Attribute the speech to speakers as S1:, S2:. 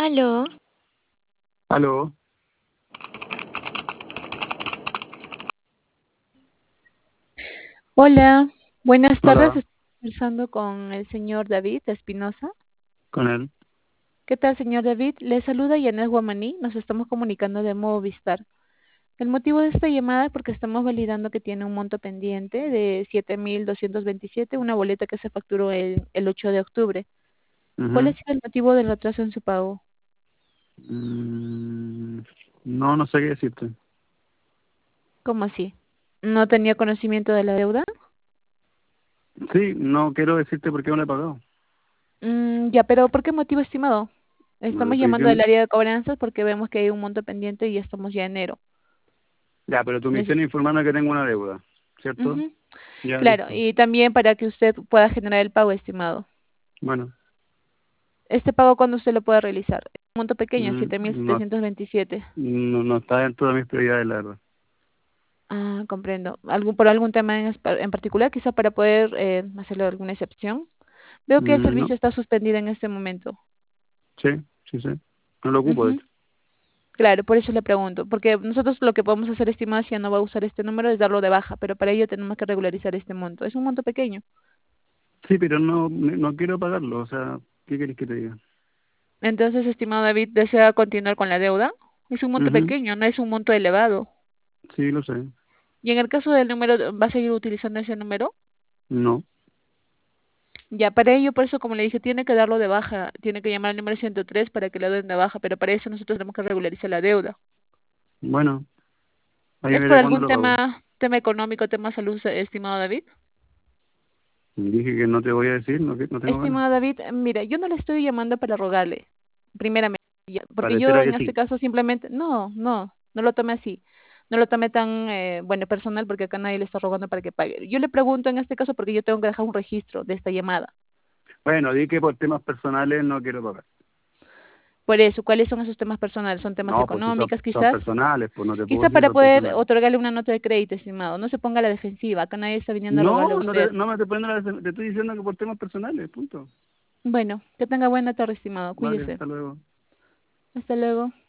S1: Aló,
S2: Aló,
S1: hola, buenas tardes.
S2: hola,
S1: Estoy conversando con el señor David Espinosa.
S2: con él.
S1: ¿Qué tal, señor David? Le saluda Yanet Guamaní. Nos estamos comunicando de Movistar. El motivo de esta llamada es porque estamos validando que tiene un monto pendiente de 7.227, una boleta que se facturó el 8 de octubre. ¿Cuál ha
S2: Ujú.
S1: sido el motivo del retraso en su pago?
S2: Mm, no, no sé qué decirte.
S1: ¿Cómo así? ¿No tenía conocimiento de la deuda?
S2: Sí, no quiero decirte por qué no le he pagado.
S1: Ya, pero ¿por qué motivo, estimado?
S2: No te
S1: Estamos
S2: estoy
S1: llamando del
S2: diciendo.
S1: área de cobranzas porque vemos que hay un monto pendiente y ya estamos ya en enero.
S2: Ya, pero tu misión
S1: Neces-
S2: es informarme que tengo una deuda, ¿cierto?
S1: Ujú.
S2: Ya,
S1: Claro,
S2: listo.
S1: y también para que usted pueda generar el pago, estimado.
S2: Bueno,
S1: Este pago, ¿cuándo usted lo puede realizar? Un monto pequeño,
S2: no,
S1: 7.727.
S2: no está dentro de mis prioridades, la verdad.
S1: Ah, comprendo. ¿Por algún tema en particular, quizá para poder hacerle alguna excepción? Veo que el
S2: No,
S1: servicio está suspendido en este momento.
S2: sí, sí, sí. No lo ocupo, de
S1: Ujú.
S2: hecho.
S1: Claro, por eso le pregunto, porque nosotros lo que podemos hacer, estimado, si ya no va a usar este número, es darlo de baja, pero para ello tenemos que regularizar este monto. Es un monto pequeño.
S2: Sí, pero no quiero pagarlo, o sea, ¿qué quieres que te diga?
S1: Entonces, estimado David, ¿desea continuar con la deuda? Es un monto
S2: Ujú.
S1: pequeño, no es un monto elevado.
S2: Sí, lo sé.
S1: Y en el caso del número, ¿va a seguir utilizando ese número?
S2: No.
S1: Ya, para ello, por eso, como le dije, tiene que darlo de baja, tiene que llamar al número 103 para que lo den de baja, pero para eso nosotros tenemos que regularizar la deuda.
S2: Bueno, ahí
S1: ¿Es por
S2: veré cuándo
S1: algún
S2: lo pago.
S1: tema económico, tema salud, estimado David?
S2: Dije que no te voy a decir, no tengo ganas.
S1: Estimado David, mira, yo no le estoy llamando para rogarle, primeramente, porque yo
S2: Pareciera que
S1: en este
S2: sí.
S1: caso simplemente, no lo tome así, no lo tome tan, bueno, personal, porque acá nadie le está rogando para que pague. Yo le pregunto en este caso porque yo tengo que dejar un registro de esta llamada.
S2: Bueno, di que por temas personales no quiero pagar.
S1: Por eso, ¿cuáles son esos temas personales? ¿Son temas
S2: No, pues si
S1: económicos,
S2: son
S1: quizás?
S2: personales, pues no te puedo
S1: Quizá
S2: decir
S1: para
S2: son
S1: poder
S2: personales.
S1: otorgarle una nota de crédito, estimado. No se ponga a la defensiva. Acá nadie está viniendo a rogarle a
S2: No,
S1: usted.
S2: no me te poniendo te estoy diciendo que por temas personales, punto.
S1: Bueno, que tenga buena tarde, estimado.
S2: Vale,
S1: Cuídese.
S2: hasta luego.
S1: Hasta luego.